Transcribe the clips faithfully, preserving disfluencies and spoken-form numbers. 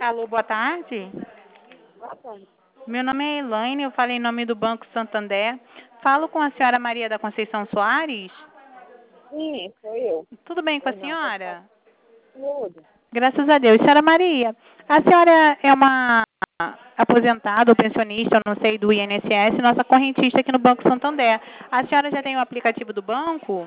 Alô, boa tarde. Boa tarde. Meu nome é Elaine, eu falo em nome do Banco Santander. Falo com a senhora Maria da Conceição Soares? Sim, sou eu. Tudo bem com a Oi, não, pode falar. senhora? Tudo. Graças a Deus. Senhora Maria, a senhora é uma aposentada ou pensionista, eu não sei, do I N S S, nossa correntista aqui no Banco Santander. A senhora já tem o aplicativo do banco?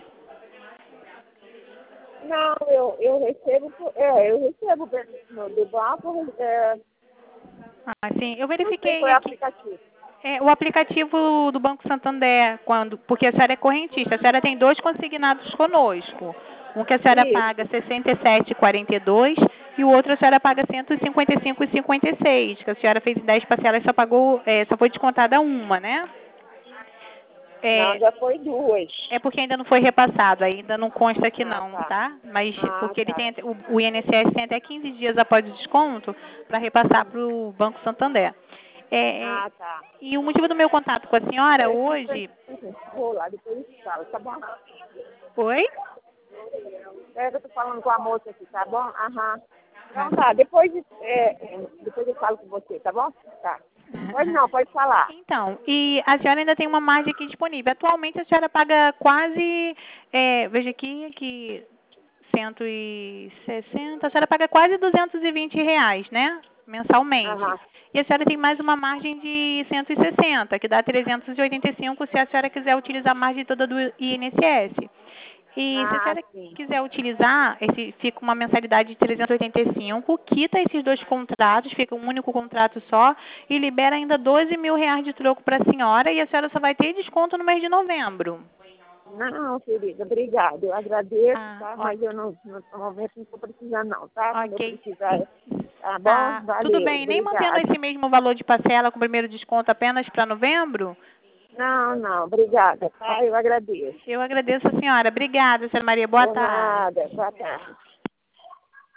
Não, eu, eu recebo, por- é, eu recebo do, do banco, é, Ah, sim. Eu não sei qual verifiquei é o aqui. aplicativo. É, o aplicativo do Banco Santander, quando, porque a senhora é correntista, a senhora tem dois consignados conosco. Um que a senhora paga Isso. sessenta e sete e quarenta e dois e o outro a senhora paga cento e cinquenta e cinco e cinquenta e seis, que a senhora fez em dez parcelas e só pagou, é, só foi descontada uma, né? Não, É, já foi duas. é porque ainda não foi repassado, ainda não consta aqui Ah, não, tá. tá? Mas Ah, porque ele tá. tem, o, o I N S S tem até quinze dias após o desconto para repassar para o Banco Santander. É, é, Ah, tá. e o motivo do meu contato com a senhora É, hoje... vou lá, depois eu falo, tá bom? Oi? É que eu tô falando com a moça aqui, tá bom? Aham. Ah, Então tá, depois, é, é, depois eu falo com você, tá bom? Tá. Pode não, pode falar. Então, e a senhora ainda tem uma margem aqui disponível. Atualmente a senhora paga quase, é, veja aqui, que cento e sessenta, a senhora paga quase duzentos e vinte reais, né? Mensalmente. Aham. E a senhora tem mais uma margem de cento e sessenta, que dá trezentos e oitenta e cinco se a senhora quiser utilizar a margem toda do I N S S. E se a Ah, senhora sim. quiser utilizar, esse, fica uma mensalidade de trezentos e oitenta e cinco, quita esses dois contratos, fica um único contrato só e libera ainda doze mil reais de troco para a senhora e a senhora só vai ter desconto no mês de novembro. Não, querida, obrigada. Eu agradeço, Ah, tá? ó, Mas eu não, no momento não estou precisando não, tá? Quando eu ok. precisar, tá bom? Tá, tudo Valeu, bem. Nem mantendo obrigada. esse mesmo valor de parcela com o primeiro desconto apenas para novembro? Não, não, obrigada, Ó, tá? Eu agradeço. eu agradeço a senhora. Obrigada, senhora Maria. Boa Por tarde. nada, boa tarde.